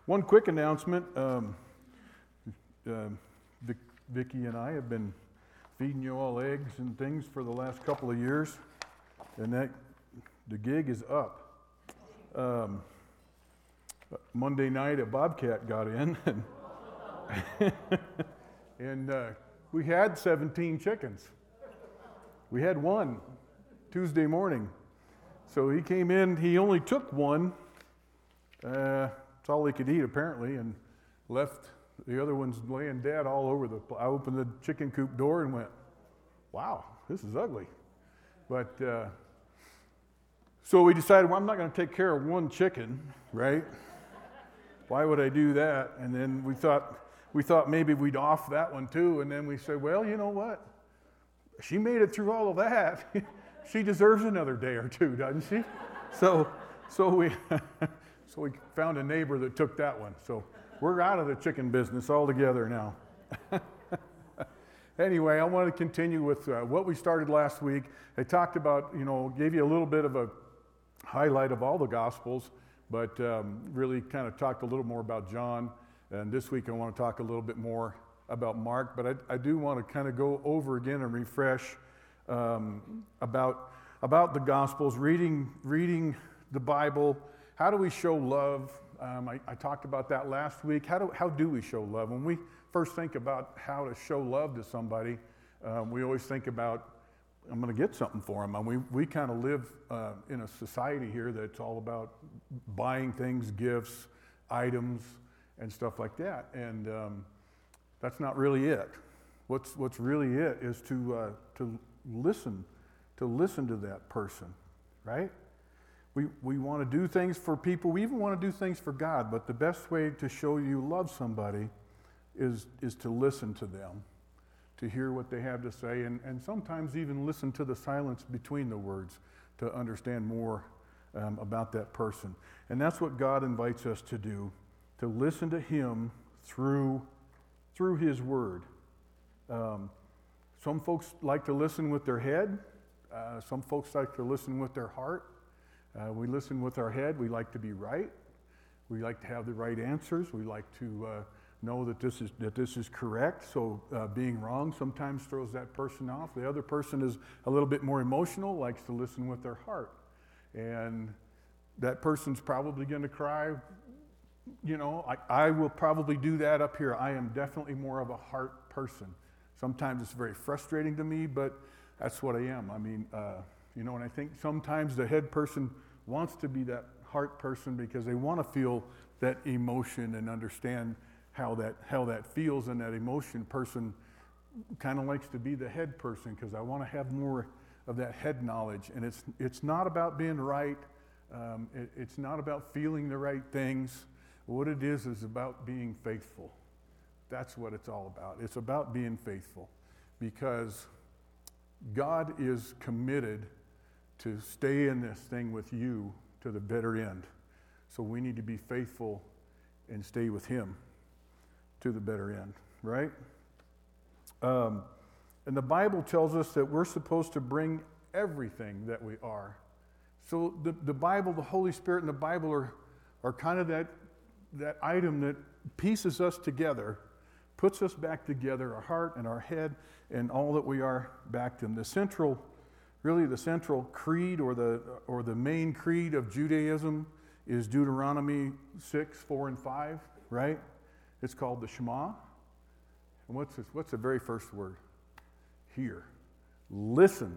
One quick announcement. Vicki and I have been feeding you all eggs and things for the last couple of years, and the gig is up. Monday night, a bobcat got in, and we had 17 chickens. We had one Tuesday morning. So he came in, he only took one. It's all he could eat apparently, and left the other ones laying dead all over I opened the chicken coop door and went, wow, this is ugly. But so we decided, well, I'm not going to take care of one chicken, right? Why would I do that? And then we thought maybe we'd off that one too. And then we said, well, you know what? She made it through all of that. She deserves another day or two, doesn't she? So we found a neighbor that took that one. So we're out of the chicken business altogether now. Anyway, I want to continue with what we started last week. I talked about, gave you a little bit of a highlight of all the Gospels, but really kind of talked a little more about John. And this week I want to talk a little bit more about Mark, but I do want to kind of go over again and refresh about the Gospels, reading the Bible. How do we show love? I talked about that last week. How do we show love? When we first think about how to show love to somebody, we always think about, I'm going to get something for them. And we kind of live in a society here that's all about buying things, gifts, items, and stuff like that. And that's not really it. What's really it is to listen to that person, right? We want to do things for people. We even want to do things for God. But the best way to show you love somebody is to listen to them, to hear what they have to say, and sometimes even listen to the silence between the words to understand more about that person. And that's what God invites us to do, to listen to Him through His Word. Some folks like to listen with their head. Some folks like to listen with their heart. We listen with our head. We like to be right. We like to have the right answers. We like to know that this is correct. So being wrong sometimes throws that person off. The other person is a little bit more emotional, likes to listen with their heart. And that person's probably going to cry. I will probably do that up here. I am definitely more of a heart person. Sometimes it's very frustrating to me, but that's what I am. I mean, and I think sometimes the head person wants to be that heart person because they want to feel that emotion and understand how that feels, and that emotion person kind of likes to be the head person because I want to have more of that head knowledge. And it's not about being right. It's not about feeling the right things. What it is about being faithful. That's what it's all about. It's about being faithful because God is committed to stay in this thing with you to the bitter end. So we need to be faithful and stay with Him to the bitter end, right? And the Bible tells us that we're supposed to bring everything that we are. So the Bible, the Holy Spirit and the Bible are kind of that item that pieces us together, puts us back together, our heart and our head and all that we are back to Him. The central creed or the main creed of Judaism is Deuteronomy 6, 4, and 5, right? It's called the Shema. And what's the very first word? Hear. Listen,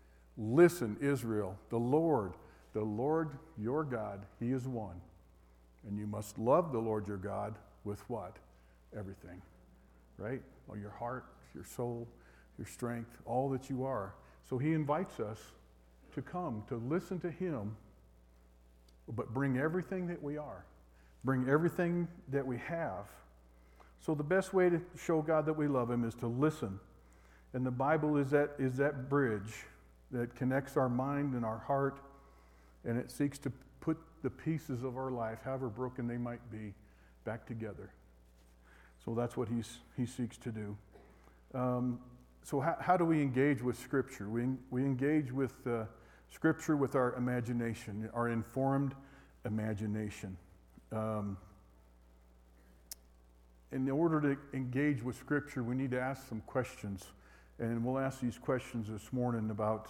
Israel, the Lord your God, He is one. And you must love the Lord your God with what? Everything, right? Well, your heart, your soul, your strength, all that you are. So He invites us to come, to listen to Him, but bring everything that we are. Bring everything that we have. So the best way to show God that we love Him is to listen. And the Bible is that bridge that connects our mind and our heart, and it seeks to put the pieces of our life, however broken they might be, back together. So that's what He seeks to do. So how do we engage with Scripture? We engage with Scripture with our imagination, our informed imagination. in order to engage with Scripture, we need to ask some questions. And we'll ask these questions this morning about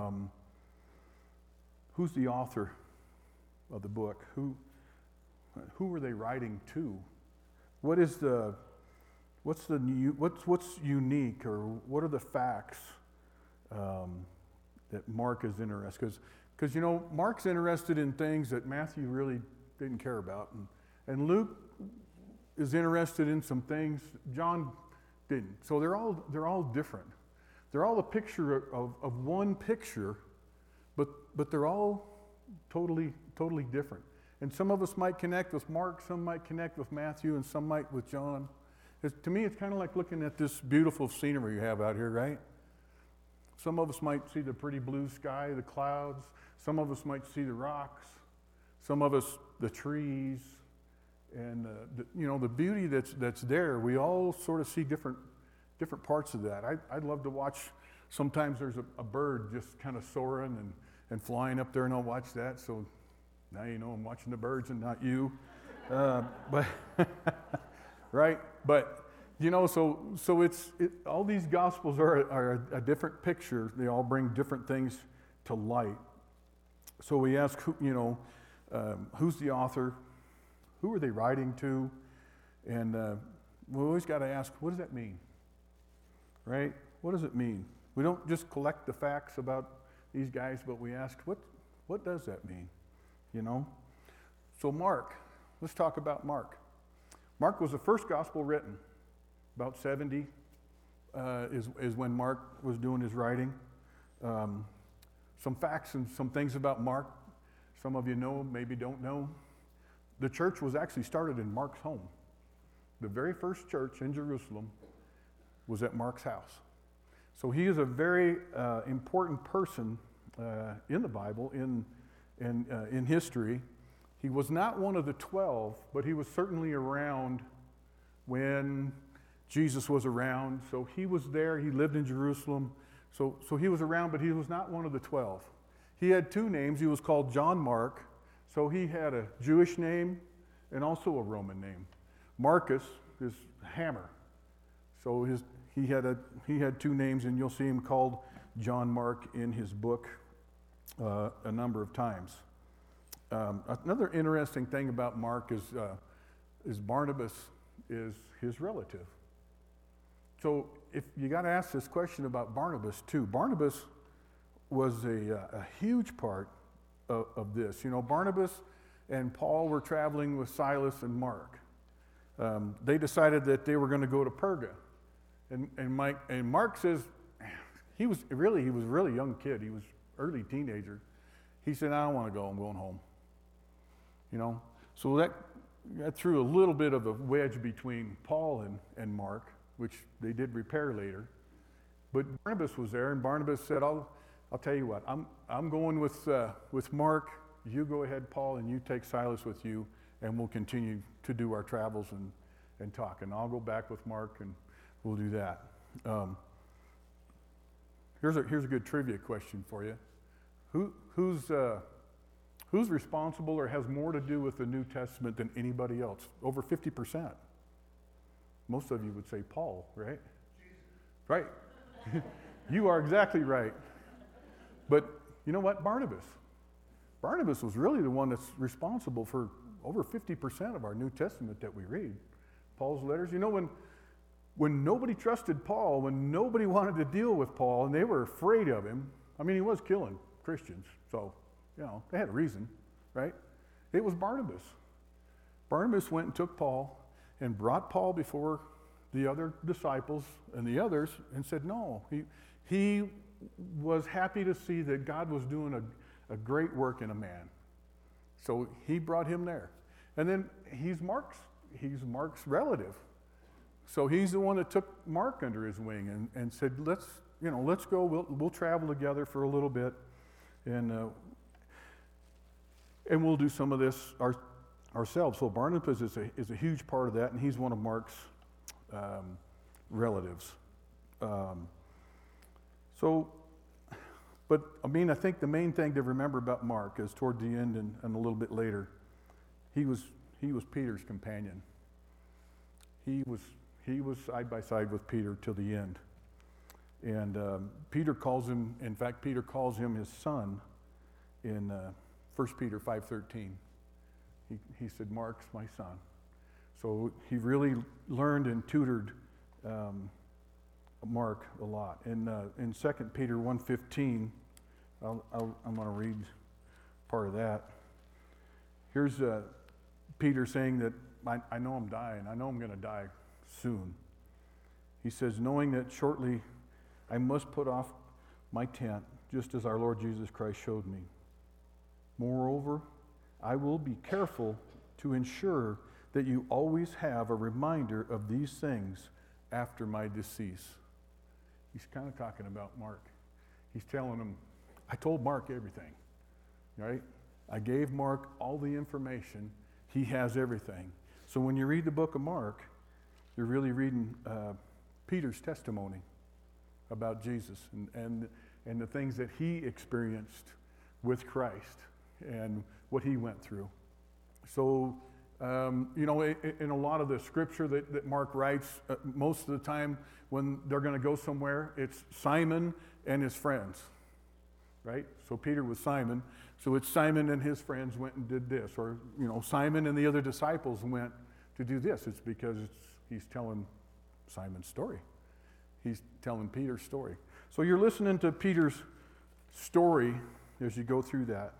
who's the author of the book? Who are they writing to? What's unique, or what are the facts that Mark is interested? Because Mark's interested in things that Matthew really didn't care about, and Luke is interested in some things John didn't. So they're all different. They're all a picture of one picture, but they're all totally different. And some of us might connect with Mark, some might connect with Matthew, and some might with John. To me, it's kind of like looking at this beautiful scenery you have out here, right? Some of us might see the pretty blue sky, the clouds. Some of us might see the rocks. Some of us, the trees. And the beauty that's there, we all sort of see different parts of that. I'd love to watch, sometimes there's a bird just kind of soaring and flying up there, and I'll watch that. So now I'm watching the birds and not you. But right? But so all these gospels are a different picture. They all bring different things to light. So we ask, who's the author? Who are they writing to? And we always got to ask, what does that mean? Right? What does it mean? We don't just collect the facts about these guys, but we ask, what does that mean? So Mark, let's talk about Mark. Mark was the first gospel written. About 70 is when Mark was doing his writing. Some facts and some things about Mark. Some of you know, maybe don't know. The church was actually started in Mark's home. The very first church in Jerusalem was at Mark's house. So he is a very important person in the Bible, in history. He was not one of the 12, but he was certainly around when Jesus was around. So he was there. He lived in Jerusalem. So he was around, but he was not one of the 12. He had two names. He was called John Mark. So he had a Jewish name and also a Roman name. Marcus is hammer. So he had two names, and you'll see him called John Mark in his book a number of times. Another interesting thing about Mark is Barnabas is his relative. So if you got to ask this question about Barnabas too. Barnabas was a huge part of this. Barnabas and Paul were traveling with Silas and Mark. They decided that they were going to go to Perga. And Mark says, he was a really young kid. He was early teenager. He said, I don't want to go. I'm going home. So that threw a little bit of a wedge between Paul and Mark, which they did repair later. But Barnabas was there, and Barnabas said, I'll tell you what, I'm going with Mark. You go ahead, Paul, and you take Silas with you, and we'll continue to do our travels and talk. And I'll go back with Mark, and we'll do that. Here's a good trivia question for you. Who's responsible or has more to do with the New Testament than anybody else? Over 50%. Most of you would say Paul, right? Jesus. Right. You are exactly right. But you know what? Barnabas was really the one that's responsible for over 50% of our New Testament that we read. Paul's letters. When nobody trusted Paul, when nobody wanted to deal with Paul, and they were afraid of him, he was killing Christians, so, they had a reason, right? It was Barnabas. Barnabas went and took Paul and brought Paul before the other disciples and the others and said, no, he was happy to see that God was doing a great work in a man. So he brought him there. And then he's Mark's relative. So he's the one that took Mark under his wing and said, let's go, we'll travel together for a little bit, and we'll do some of this ourselves. So Barnabas is a huge part of that, and he's one of Mark's relatives. I think the main thing to remember about Mark is toward the end and a little bit later, he was Peter's companion. he was side by side with Peter till the end. And Peter calls him his son in 1 Peter 5:13. He said, Mark's my son. So he really learned and tutored Mark a lot. In 2 Peter 1:15, I'm going to read part of that. Here's Peter saying that I know I'm dying. I know I'm going to die soon. He says, knowing that shortly I must put off my tent, just as our Lord Jesus Christ showed me. Moreover, I will be careful to ensure that you always have a reminder of these things after my decease. He's kind of talking about Mark. He's telling him, I told Mark everything, right? I gave Mark all the information. He has everything. So when you read the book of Mark, you're really reading Peter's testimony about Jesus and the things that he experienced with Christ and what he went through. So, in a lot of the scripture that Mark writes, most of the time when they're going to go somewhere, it's Simon and his friends, right? So Peter was Simon. So it's Simon and his friends went and did this. Or, Simon and the other disciples went to do this. It's because he's telling Simon's story. He's telling Peter's story. So you're listening to Peter's story as you go through that.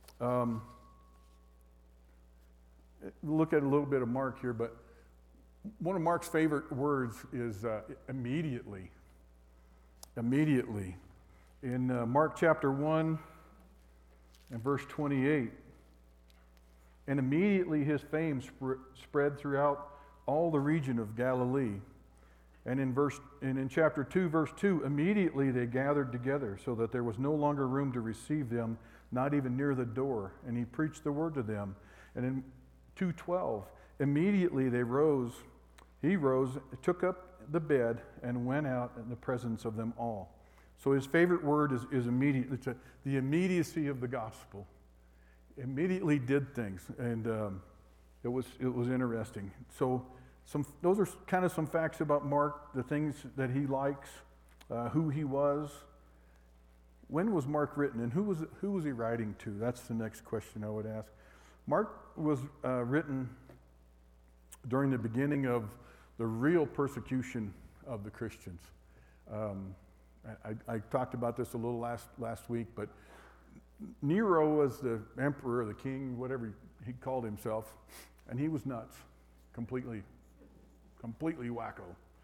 Look at a little bit of Mark here, but one of Mark's favorite words is immediately. Immediately. In Mark chapter 1 and verse 28, and immediately his fame spread throughout all the region of Galilee. And in chapter 2, verse 2, immediately they gathered together so that there was no longer room to receive them, not even near the door. And he preached the word to them. And in 2:12, immediately he rose, took up the bed, and went out in the presence of them all. So his favorite word is immediate. It's the immediacy of the gospel. Immediately did things, and it was interesting. So those are kind of some facts about Mark, the things that he likes, who he was. When was Mark written, and who was he writing to? That's the next question I would ask. Mark was written during the beginning of the real persecution of the Christians. I talked about this a little last week, but Nero was the emperor, the king, whatever he called himself, and he was nuts, completely wacko.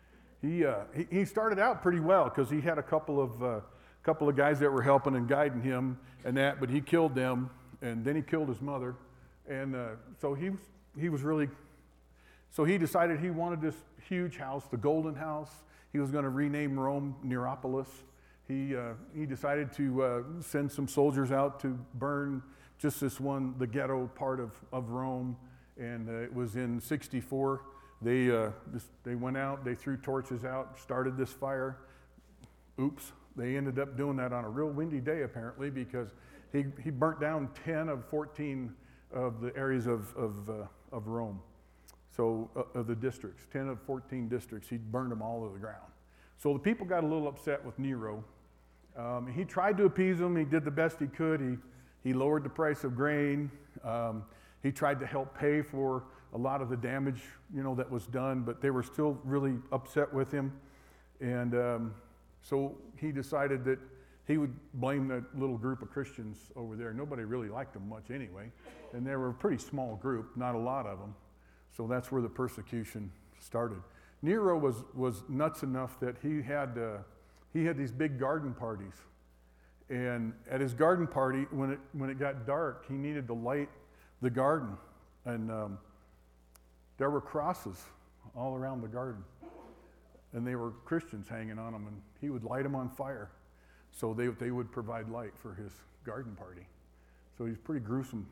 He started out pretty well because he had a couple of guys that were helping and guiding him and that, but he killed them, and then he killed his mother, and so he was really. So he decided he wanted this huge house, the Golden House. He was going to rename Rome Neropolis. He decided to send some soldiers out to burn just the ghetto part of Rome. And it was in 64. They went out, they threw torches out, started this fire. Oops, they ended up doing that on a real windy day apparently because he burnt down 10 of 14 of the areas of Rome. So of the districts, 10 of 14 districts, he burned them all to the ground. So the people got a little upset with Nero. He tried to appease them. He did the best he could. He lowered the price of grain. He tried to help pay for a lot of the damage, that was done, but they were still really upset with him. And so he decided that he would blame that little group of Christians over there. Nobody really liked them much anyway. And they were a pretty small group, not a lot of them. So that's where the persecution started. Nero was nuts enough that he had these big garden parties, and at his garden party, when it got dark, he needed to light the garden, and there were crosses all around the garden, and they were Christians hanging on them, and he would light them on fire, so they would provide light for his garden party. So he's pretty gruesome,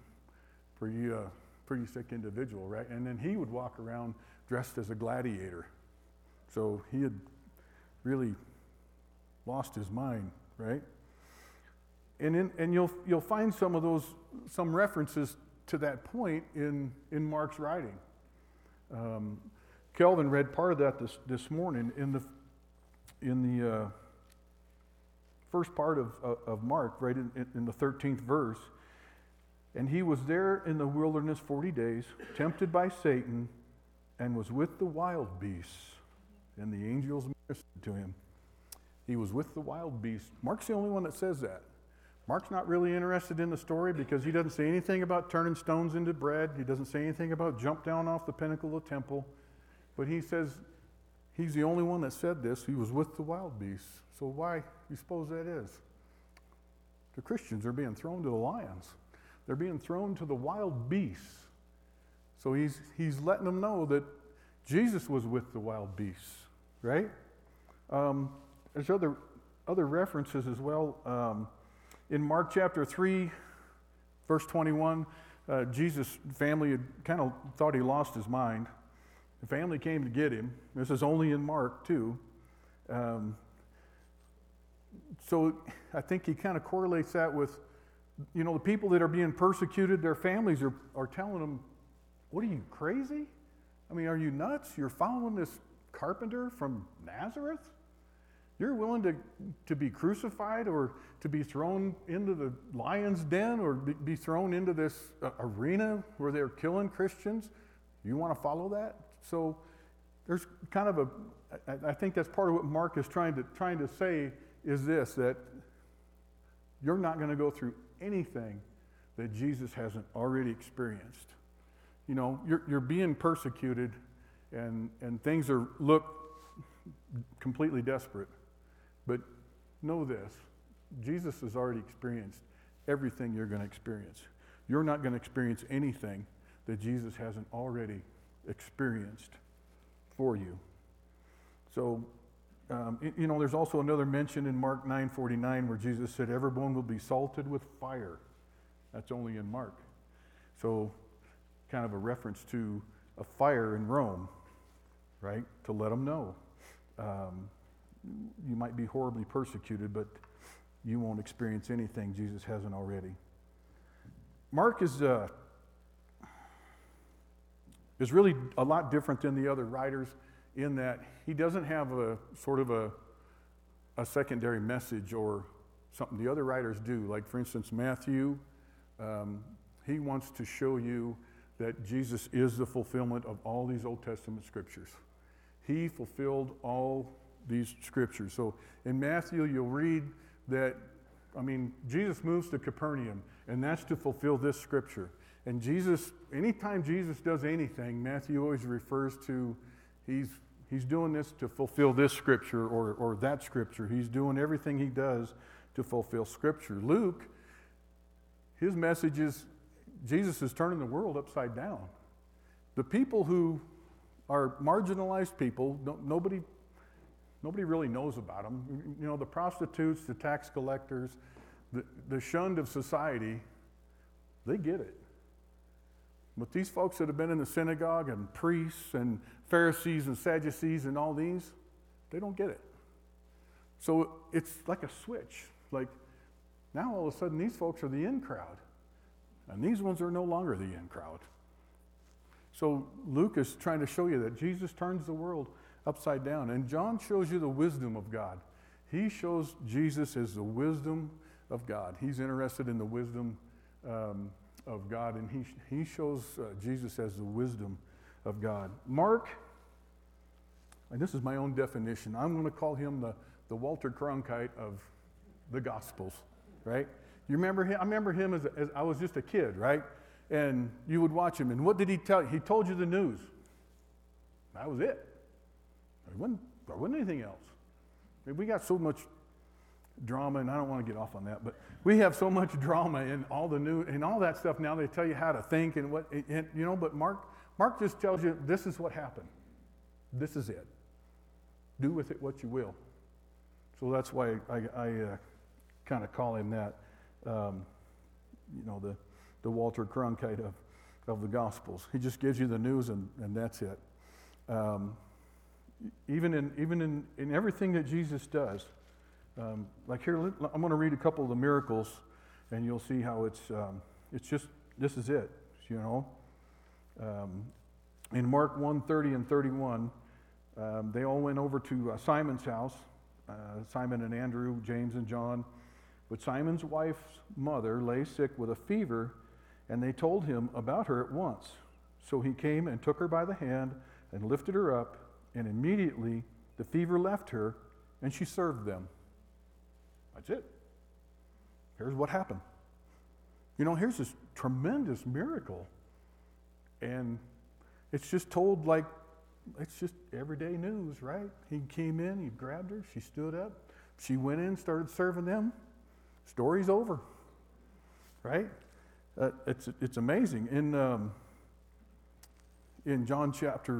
pretty sick individual, right? And then he would walk around dressed as a gladiator. So he had really lost his mind, right? And you'll find some references to that point in Mark's writing. Kelvin read part of that this morning in the first part of Mark, right in the 13th verse. And he was there in the wilderness 40 days, tempted by Satan, and was with the wild beasts. And the angels ministered to him. He was with the wild beasts. Mark's the only one that says that. Mark's not really interested in the story because he doesn't say anything about turning stones into bread. He doesn't say anything about jump down off the pinnacle of the temple. But he says he's the only one that said this. He was with the wild beasts. So why do you suppose that is? The Christians are being thrown to the lions. They're being thrown to the wild beasts. So he's letting them know that Jesus was with the wild beasts, right? There's other references as well. In Mark chapter 3, verse 21, Jesus' family had kind of thought he lost his mind. The family came to get him. This is only in Mark, too. So I think he kind of correlates that with, the people that are being persecuted, their families are telling them, what are you, crazy? I mean, are you nuts? You're following this carpenter from Nazareth? You're willing to be crucified or to be thrown into the lion's den or be thrown into this arena where they're killing Christians? You want to follow that? So there's kind of I think that's part of what Mark is trying to say is this, that you're not going to go through anything that Jesus hasn't already experienced. You're being persecuted and things look completely desperate. But know this, Jesus has already experienced everything you're going to experience. You're not going to experience anything that Jesus hasn't already experienced for you. So, there's also another mention in Mark 9:49 where Jesus said, everyone will be salted with fire. That's only in Mark. So, kind of a reference to a fire in Rome, right? To let them know. You might be horribly persecuted, but you won't experience anything Jesus hasn't already. Mark is really a lot different than the other writers in that he doesn't have a sort of a secondary message or something the other writers do. Like, for instance, Matthew, he wants to show you that Jesus is the fulfillment of all these Old Testament scriptures. He fulfilled all these scriptures. So in Matthew, you'll read that, Jesus moves to Capernaum, and that's to fulfill this scripture. And anytime Jesus does anything, Matthew always refers to he's doing this to fulfill this scripture or that scripture. He's doing everything he does to fulfill scripture. Luke, his message is Jesus is turning the world upside down. The people who are marginalized people, nobody really knows about them. The prostitutes, the tax collectors, the shunned of society, they get it. But these folks that have been in the synagogue and priests and Pharisees and Sadducees and all these, they don't get it. So it's like a switch. Like now all of a sudden these folks are the in crowd. And these ones are no longer the in crowd. So Luke is trying to show you that Jesus turns the world upside down. And John shows you the wisdom of God. He shows Jesus as the wisdom of God. He's interested in the wisdom of God, and he shows Jesus as the wisdom of God. Mark, and this is my own definition, I'm going to call him the Walter Cronkite of the Gospels, right? You remember him? I remember him as I was just a kid, right? And you would watch him, and what did he tell you? He told you the news. That was it. There wasn't anything else. We got so much drama, and I don't want to get off on that, but we have so much drama in all the news and all that stuff. Now they tell you how to think and what, but Mark just tells you this is what happened. This is it. Do with it what you will. So that's why I kind of call him that, the Walter Cronkite of the Gospels. He just gives you the news and that's it. Even in everything that Jesus does. Like here, I'm going to read a couple of the miracles, and you'll see how it's just, this is it, In Mark 1:30 and 31, they all went over to Simon's house, Simon and Andrew, James and John. But Simon's wife's mother lay sick with a fever, and they told him about her at once. So he came and took her by the hand and lifted her up, and immediately the fever left her, and she served them. That's it. Here's what happened. Here's this tremendous miracle, and it's just told like it's just everyday news, right? He came in, he grabbed her, she stood up, she went in, started serving them. Story's over, right? It's amazing. In Mark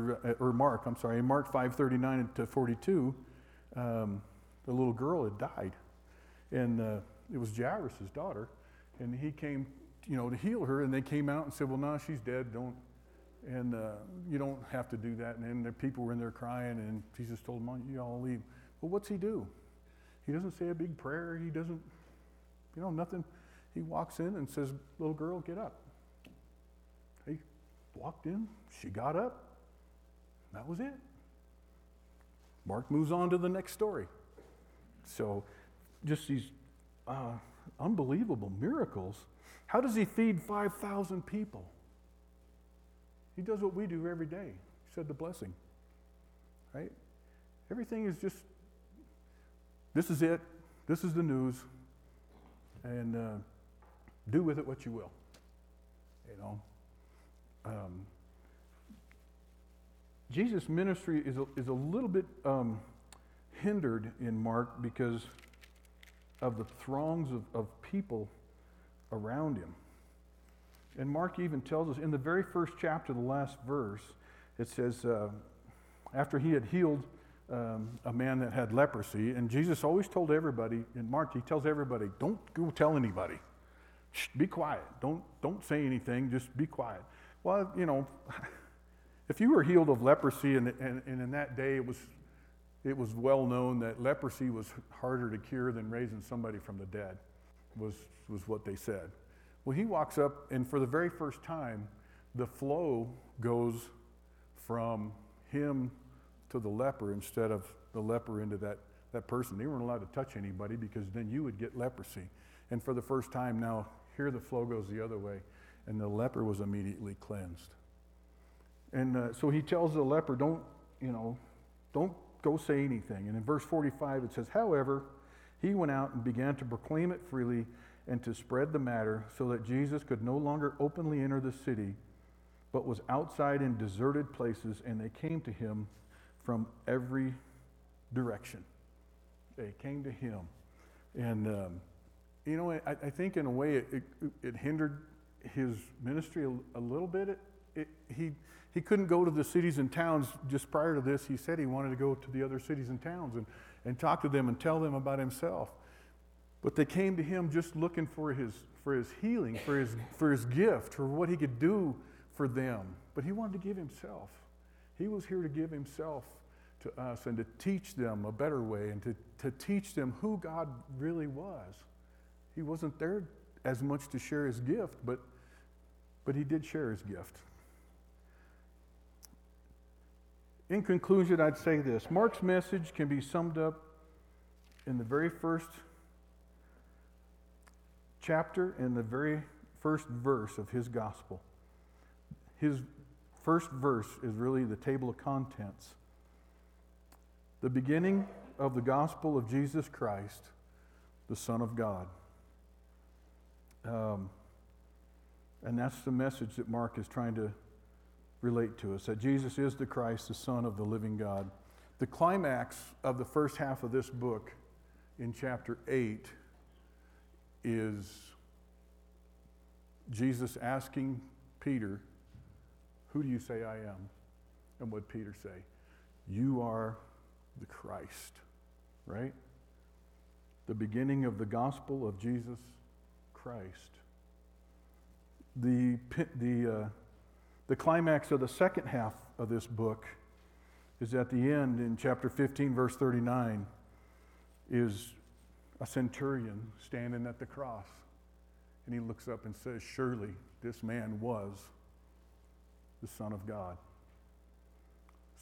5:39 to 42, the little girl had died, and it was Jairus' daughter, and he came, to heal her, and they came out and said, "Well, no, she's dead. You don't have to do that." And then the people were in there crying, and Jesus told them, "You all leave." Well, what's he do? He doesn't say a big prayer. He doesn't, nothing. He walks in and says, "Little girl, get up." He walked in. She got up. That was it. Mark moves on to the next story. So just these unbelievable miracles. How does he feed 5,000 people? He does what we do every day. He said the blessing, right? Everything is just, this is it. This is the news. And do with it what you will. Jesus' ministry is a little bit hindered in Mark because of the throngs of people around him. And Mark even tells us in the very first chapter, the last verse, it says, after he had healed a man that had leprosy, and Jesus always told everybody, in Mark, he tells everybody, don't go tell anybody. Shh, be quiet. Don't say anything, just be quiet. Well, if you were healed of leprosy, and in that day it was well known that leprosy was harder to cure than raising somebody from the dead, was what they said. Well, he walks up, and for the very first time, the flow goes from him to the leper instead of the leper into that person. They weren't allowed to touch anybody because then you would get leprosy. And for the first time now, here the flow goes the other way, and the leper was immediately cleansed. And so he tells the leper, don't go say anything. And in verse 45 it says, however, he went out and began to proclaim it freely and to spread the matter so that Jesus could no longer openly enter the city, but was outside in deserted places, and they came to him from every direction. They came to him. And, I think in a way it hindered his ministry a little bit. He couldn't go to the cities and towns. Just prior to this, he said he wanted to go to the other cities and towns and talk to them and tell them about himself. But they came to him just looking for his healing, for his gift, for what he could do for them. But he wanted to give himself. He was here to give himself to us and to teach them a better way and to teach them who God really was. He wasn't there as much to share his gift, but he did share his gift. In conclusion, I'd say this. Mark's message can be summed up in the very first chapter and the very first verse of his gospel. His first verse is really the table of contents. The beginning of the gospel of Jesus Christ, the Son of God. And that's the message that Mark is trying to relate to us, that Jesus is the Christ, the Son of the living God. The climax of the first half of this book in chapter 8 is Jesus asking Peter, "Who do you say I am?" And what did Peter say? "You are the Christ," right? The beginning of the gospel of Jesus Christ. The climax of the second half of this book is at the end in chapter 15, verse 39, is a centurion standing at the cross. And he looks up and says, "Surely this man was the Son of God."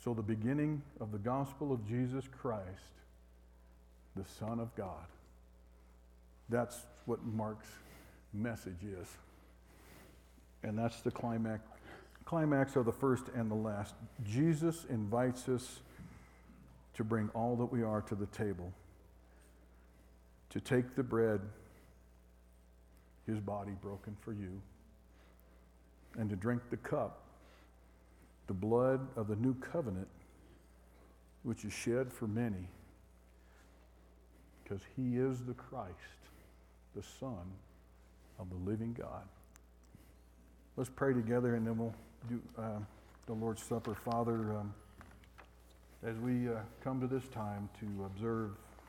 So the beginning of the gospel of Jesus Christ, the Son of God. That's what Mark's message is. And that's the climax of the first and the last. Jesus invites us to bring all that we are to the table, to take the bread, his body broken for you, and to drink the cup, the blood of the new covenant, which is shed for many, because he is the Christ, the Son of the living God. Let's pray together, and then we'll do the Lord's Supper. Father, as we come to this time to observe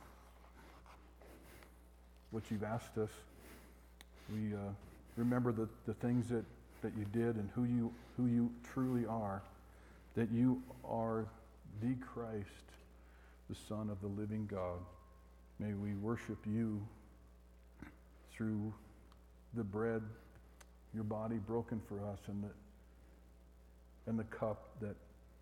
what you've asked us, we remember the things that you did and who you truly are, that you are the Christ, the Son of the living God. May we worship you through the bread, your body broken for us, and the cup that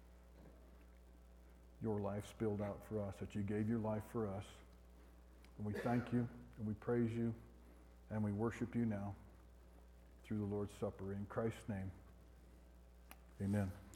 your life spilled out for us, that you gave your life for us. And we thank you, and we praise you, and we worship you now through the Lord's Supper. In Christ's name, amen.